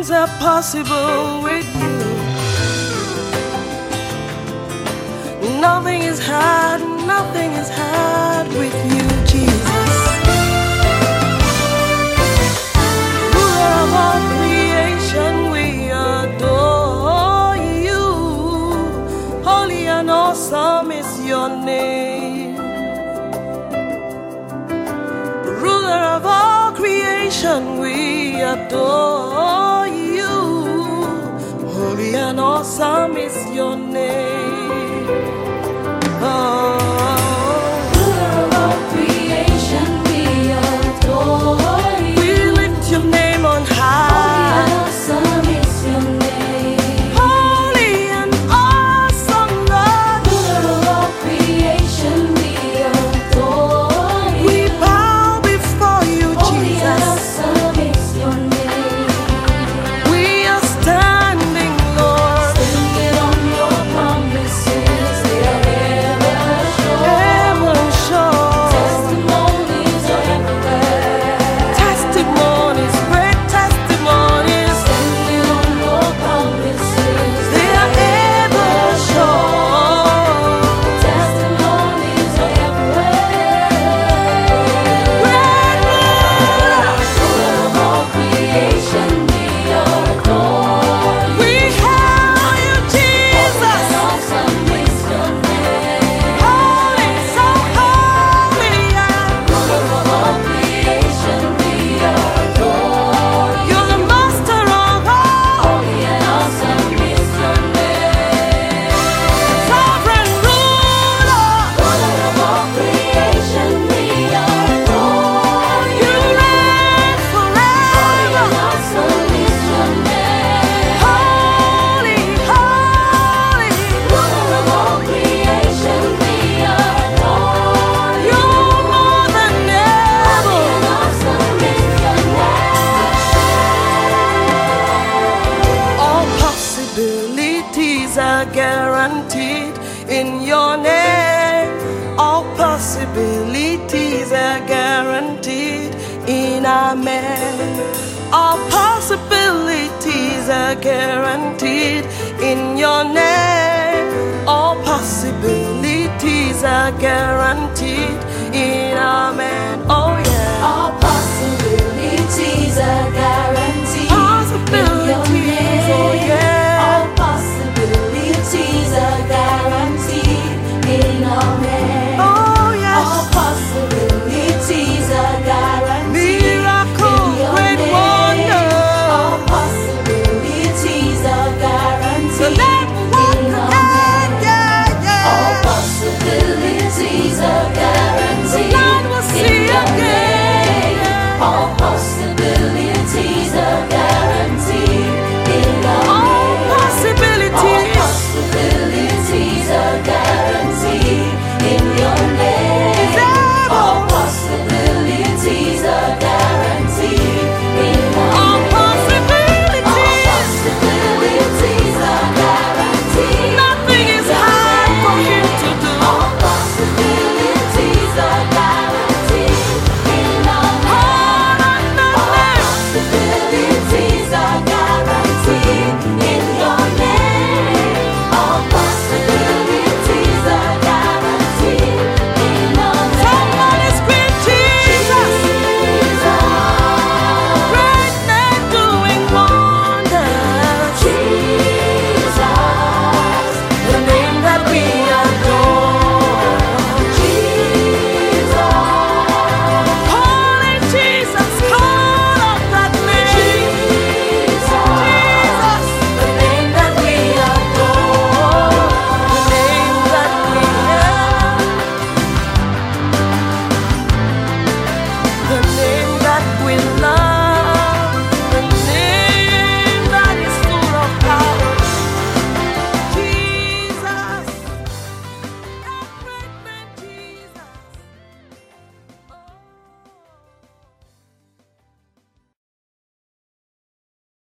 things are possible with you. Nothing is hard, nothing is hard with you, Jesus. Ruler of all creation, we adore you. Holy and awesome is your name. Ruler of all creation, we adore you. Holy and awesome is your name. Ruler of all creation, we adore you. We lift your name on high. Holy and awesome is your name. Holy and awesome, Lord. Ruler of all creation, we adore you. We bow before you, Holy and Jesus. awesome is your name. We are standing, Lord, Standing on your promises, they are ever sure. ever sure. Testimonies are everywhere. Testimonies, great testimonies, Standing on your promises, they are ever sure. testimonies are everywhere. Great ruler, Ruler of all creation, we adore you. we hail you, Jesus. Awesome is your name. Holy, so holy, yeah. Ruler of all creation, we adore you. You're the master of all. Holy and awesome is your name. Sovereign ruler, Ruler of all creation, we adore you. you reign forever. Awesome is your name. Holy, holy, Ruler of all creation, we adore you. you're more than ever. Awesome is your name. All possibilities are guaranteed in your name. All possibilities are guaranteed in Amen. All possibilities are guaranteed in your name. All possibilities are guaranteed in Amen. Oh yeah. All possibilities are guaranteed.